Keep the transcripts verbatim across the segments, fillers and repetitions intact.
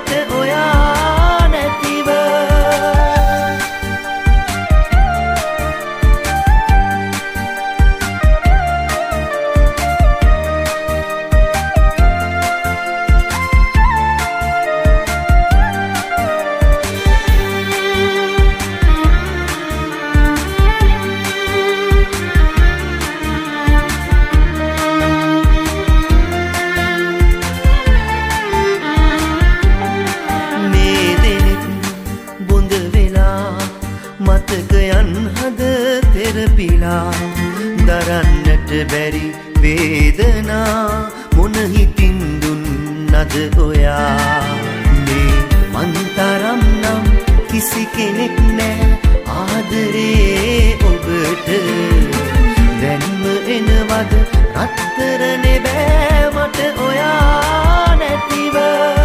මට ඔයා නැතිව මතකයන් හද තෙරපිලා දරන්නට බැරි වේදනා මොන හිතින් දුන්නද ඔයා මේ මන්තරම් නම් කිසි කෙනෙක් නෑ ආදරේ ඔබට දැන්ම එනවද රත්තරනේ බෑ මට ඔයා නැතිව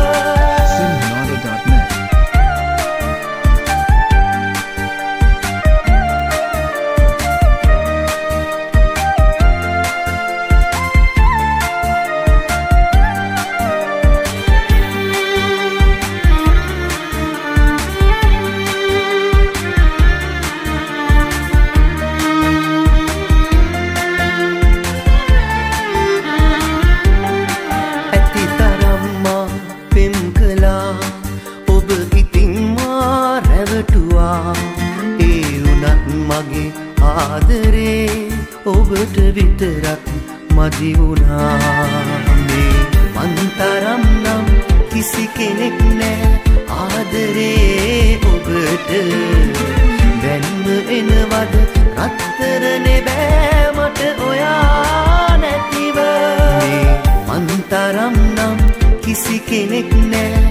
ඒ උනත් මගේ ආදරේ ඔබට විතරක් මදි වුණා මේ මන්තරම් නම් කිසි කෙනෙක් නෑ ආදරේ ඔබට දැන්ම එනවද රත්තරනේ බෑ මට ඔයා නැතිව මේ මන්තරම් නම් කිසි කෙනෙක් නෑ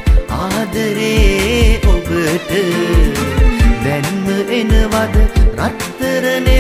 ආදරේ ඔබට දැන්ම එනවද රත්තරනේ